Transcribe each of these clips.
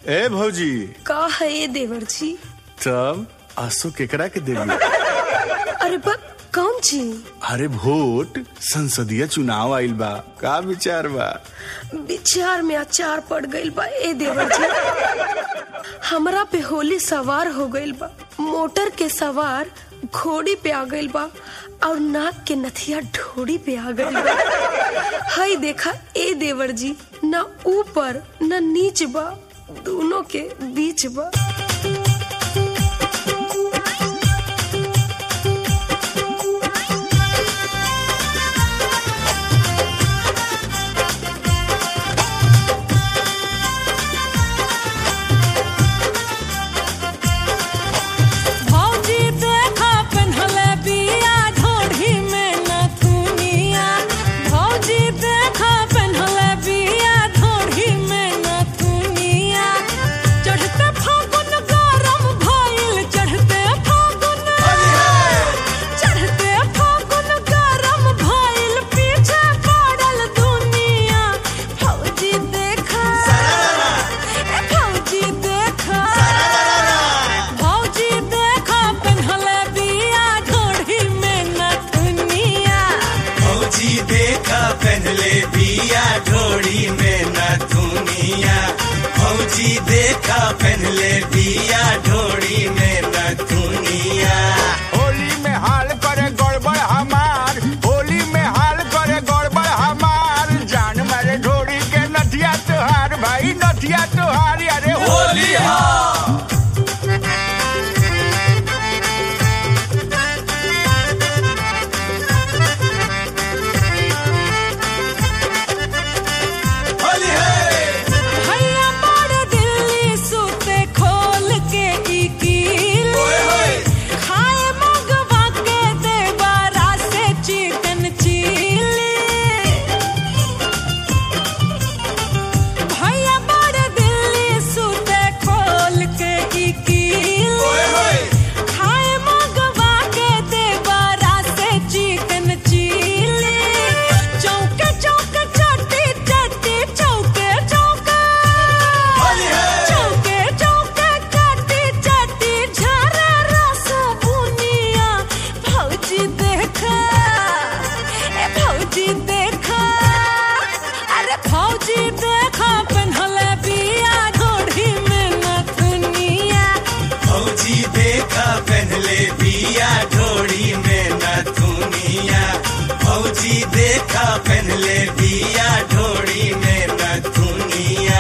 ए भौजी का है ये देवर जी? तब आंसू केकरा के देवी? अरे बा कौन जी? अरे वोट संसदीय चुनाव आइल बा, का विचार बा? विचार में अचार पड़ गइल बा ए देवर जी। हमरा पे होली सवार हो गइल बा, मोटर के सवार घोड़ी पे आ गइल बा और नाक के नथिया ढोड़ी पे आ गइल बा। हाय देखा ए देवर जी, ना ऊपर ना नीच बा, दोनों के बीच बा। पहले बिया ढोड़ी में नथुनिया, भौजी देखा पहले बिया ढोड़ी में नथुनिया। होली में हाल करे गड़बड़ हमार, होली में हाल करे गड़बड़ हमार, जान मारे ढोड़ी के नथिया तोहार, भाई नथिया तोहार, अरे होली पहले बिया ढोड़ी में नथुनिया, भौजी देखा पहले बिया ढोड़ी में नथुनिया।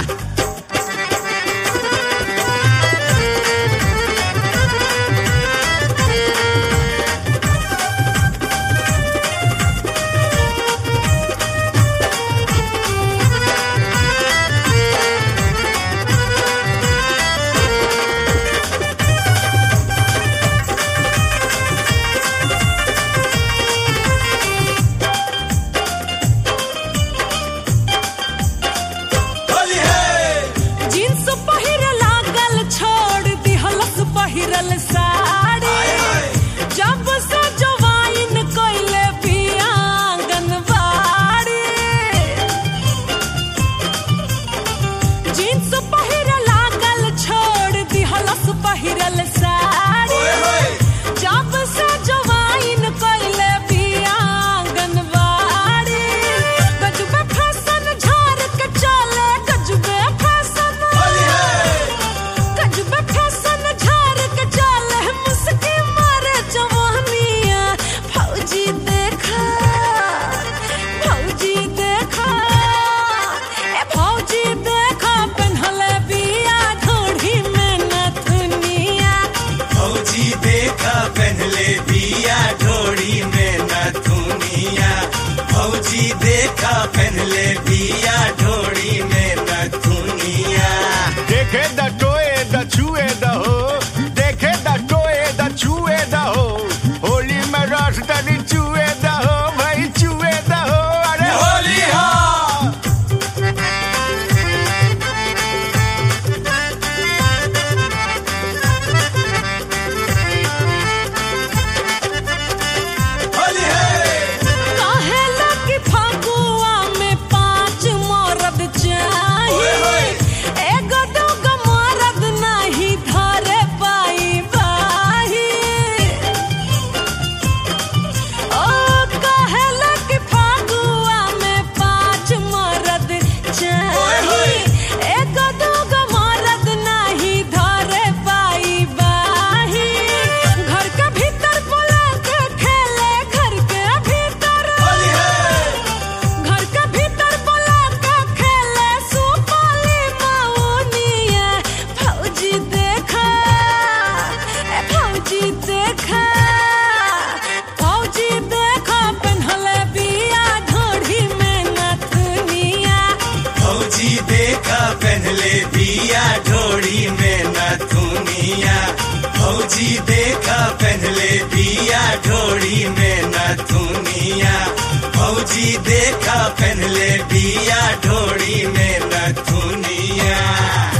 पहले बिया ढोड़ी में नथुनिया, भौजी देखा पहले बिया ढोड़ी में नथुनिया। देखे द टोए द छुए द हो, देखे द टोए द छुए द हो, होली में रस तनी चुए द हो, भाई चुए द हो, अरे होली हो। काहे लगी फागुआ में पाँच देखा पहनले बिया ढोड़ी में नथुनिया भौजी देखा पहनले बिया ढोड़ी में नथुनिया भौजी देखा पहनले बिया ढोड़ी में नथुनिया।